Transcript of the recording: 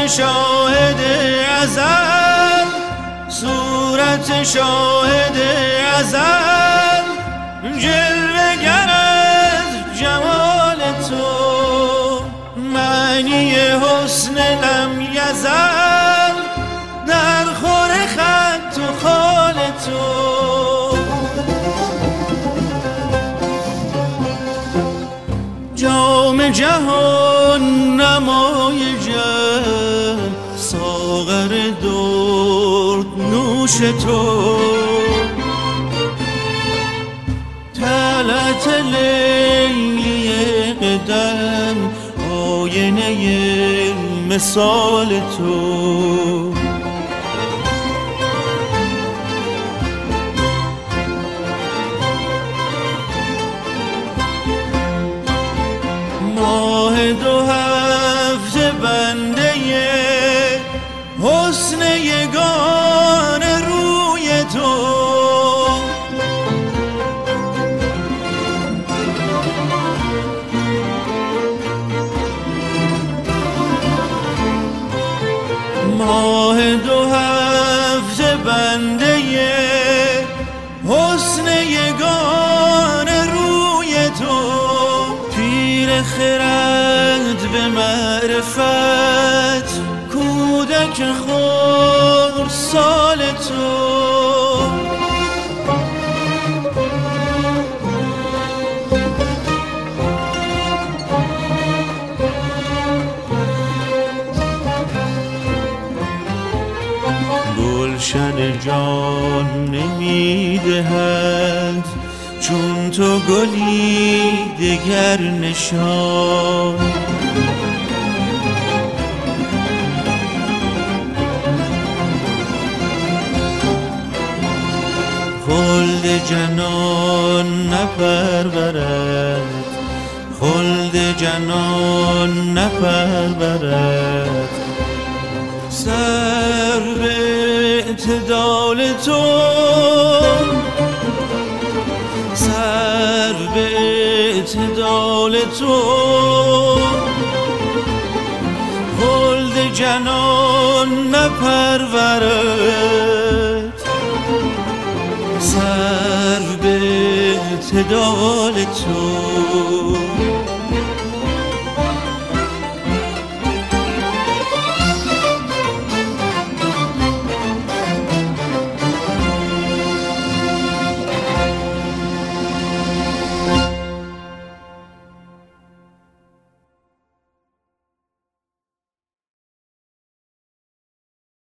شاهد ازل، صورت شاهد ازل، جلوه گر از جمال تو، معنی حسن لم یزل، در خور خط و خال تو. جام جهان نمای جم، ساغر درد نوش تو، طلعت لیلی قدم، آینه مثال تو. ماه دو هفته بنده حسن یگان روی تو، ماه دو هفته بنده حسن یگان روی تو، پیر خرد به معرفت، کودک خردسال تو. گلشن جان نمیدهد چون تو گلی دگر نشان، خلد جنان نپرورد، خلد جنان نپرورد، سر به اعتدال تو، سر به اعتدال تو، خلد جنان نپرورد، سر به اعتدال تو.